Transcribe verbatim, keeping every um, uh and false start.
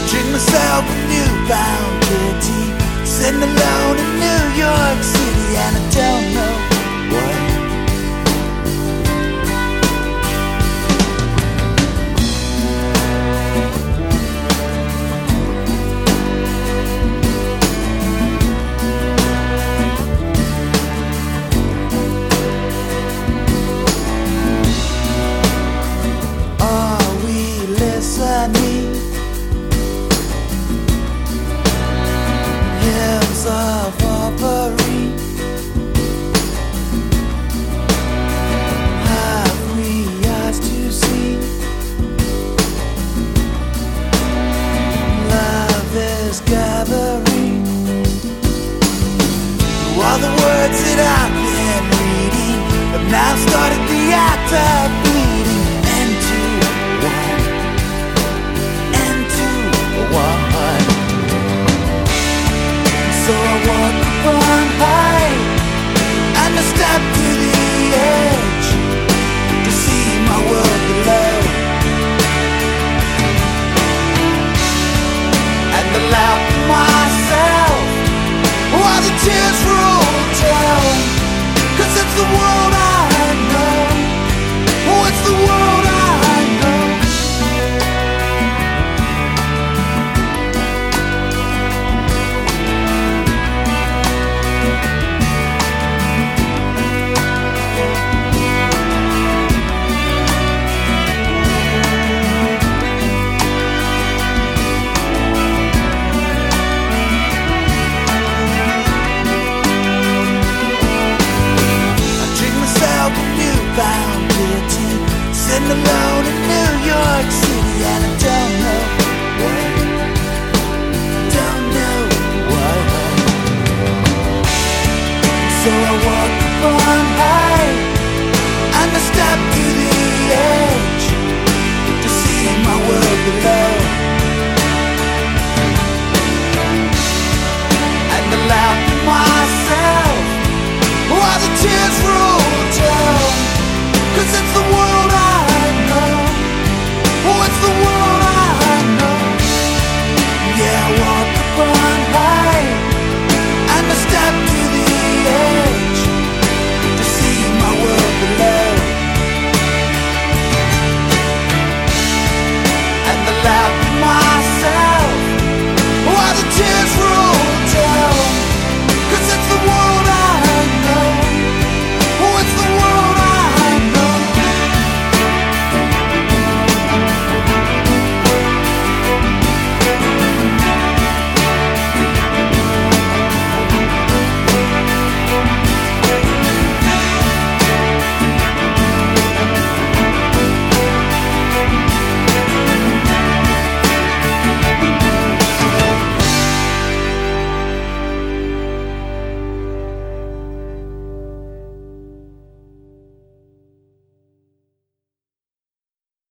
Drink myself a newfound pity, sitting alone in New York City, and I don't know why. Are we listening? Hymns of offering. Have we eyes to see? Love is gathering. All the words that I've been reading have now started the act of bleeding into one, into one. So I walk upon high and I step to the edge to see my world below, and allow myself while the tears roll down. 'Cause it's the world I know. Oh, it's the world I know. Found pity, sitting alone in New York City.